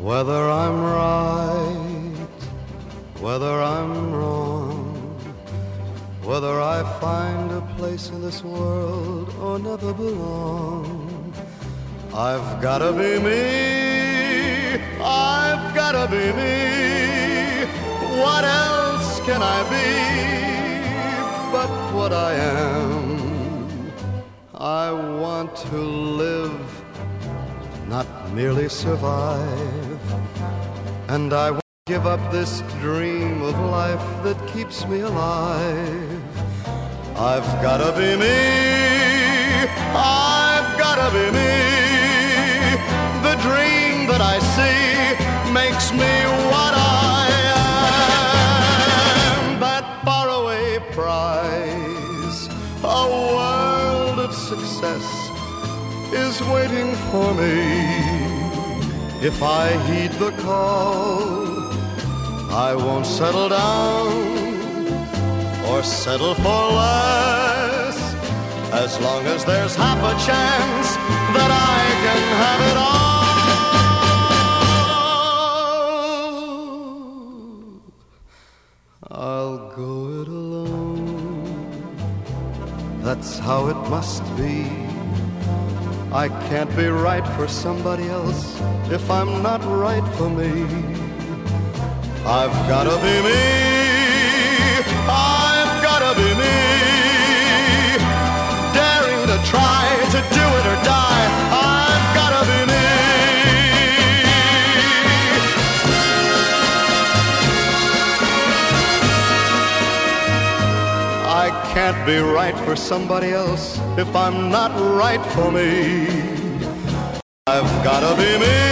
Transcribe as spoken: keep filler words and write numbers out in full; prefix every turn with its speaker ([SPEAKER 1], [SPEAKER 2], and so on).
[SPEAKER 1] Whether I'm right, whether I'm wrong, whether I find a place in this world or never belong, I've gotta be me, I've gotta be me. What else can I be but what I am? I want to live, not merely survive, and I won't give up this dream of life that keeps me alive. I've gotta be me, I've gotta be me. The dream that I see makes me what I am. That faraway prize, a world of success, is waiting for me. If I heed the call, I won't settle down or settle for less, as long as there's half a chance that I can have it all. I'll go it alone, that's how it must be. I can't be right for somebody else if I'm not right for me. I've gotta be me, I've gotta be me. Daring to try to do it or die, I've gotta be me. I can't be right for somebody else if I'm not right for me. I've gotta be me.